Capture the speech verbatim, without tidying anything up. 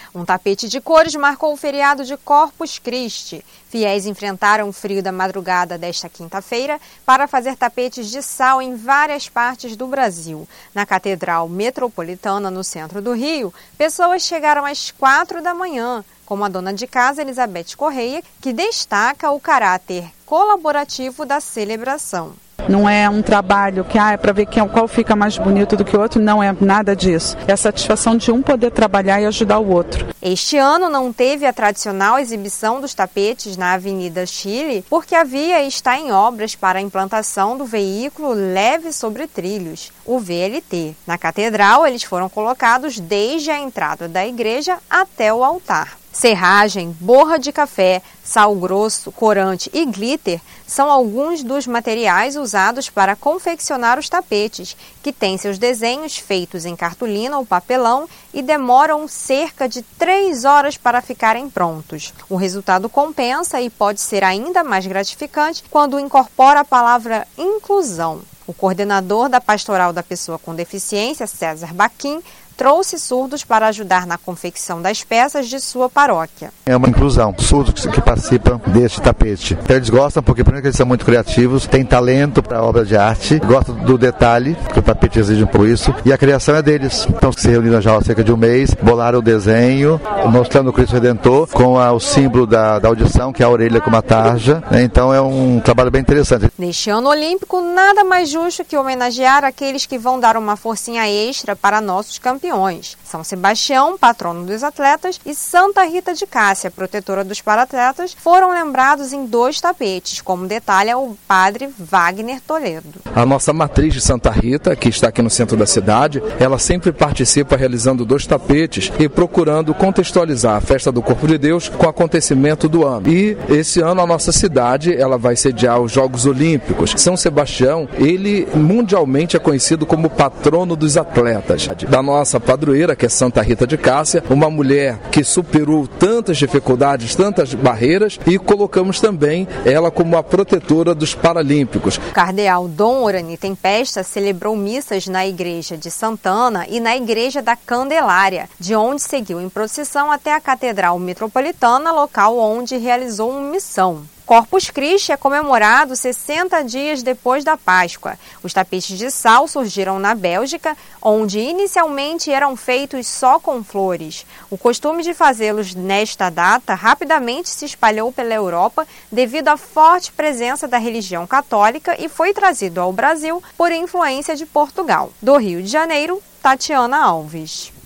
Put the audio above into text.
Um tapete de cores marcou o feriado de Corpus Christi. Fiéis enfrentaram o frio da madrugada desta quinta-feira para fazer tapetes de sal em várias partes do Brasil. Na Catedral Metropolitana, no centro do Rio, pessoas chegaram às quatro da manhã, como a dona de casa Elizabeth Correia, que destaca o caráter colaborativo da celebração. Não é um trabalho que ah, é para ver quem, qual fica mais bonito do que o outro, não é nada disso. É a satisfação de um poder trabalhar e ajudar o outro. Este ano não teve a tradicional exibição dos tapetes na Avenida Chile, porque a via está em obras para a implantação do veículo leve sobre trilhos, o V L T. Na catedral, eles foram colocados desde a entrada da igreja até o altar. Serragem, borra de café, sal grosso, corante e glitter são alguns dos materiais usados para confeccionar os tapetes, que têm seus desenhos feitos em cartolina ou papelão e demoram cerca de três horas para ficarem prontos. O resultado compensa e pode ser ainda mais gratificante quando incorpora a palavra inclusão. O coordenador da Pastoral da Pessoa com Deficiência, César Baquim, trouxe surdos para ajudar na confecção das peças de sua paróquia. É uma inclusão, surdos que participam deste tapete. Então eles gostam porque, primeiro, que eles são muito criativos, têm talento para a obra de arte, gostam do detalhe, que o tapete exige por isso, e a criação é deles. Então se reuniram já há cerca de um mês, bolaram o desenho, mostrando o Cristo Redentor, com a, o símbolo da, da audição, que é a orelha com uma tarja. Né? Então é um trabalho bem interessante. Neste ano olímpico, nada mais justo que homenagear aqueles que vão dar uma forcinha extra para nossos campeões. São Sebastião, patrono dos atletas, e Santa Rita de Cássia, protetora dos paratletas, foram lembrados em dois tapetes, como detalha o padre Wagner Toledo. A nossa matriz de Santa Rita, que está aqui no centro da cidade, ela sempre participa realizando dois tapetes e procurando contextualizar a festa do Corpo de Deus com o acontecimento do ano. E esse ano a nossa cidade ela vai sediar os Jogos Olímpicos. São Sebastião, ele mundialmente é conhecido como patrono dos atletas. Da nossa padroeira, que é Santa Rita de Cássia, uma mulher que superou tantas dificuldades, tantas barreiras, e colocamos também ela como a protetora dos Paralímpicos. O cardeal Dom Orani Tempesta celebrou missas na igreja de Santana e na igreja da Candelária, de onde seguiu em procissão até a Catedral Metropolitana, local onde realizou uma missão. Corpus Christi é comemorado sessenta dias depois da Páscoa. Os tapetes de sal surgiram na Bélgica, onde inicialmente eram feitos só com flores. O costume de fazê-los nesta data rapidamente se espalhou pela Europa devido à forte presença da religião católica e foi trazido ao Brasil por influência de Portugal. Do Rio de Janeiro, Tatiana Alves.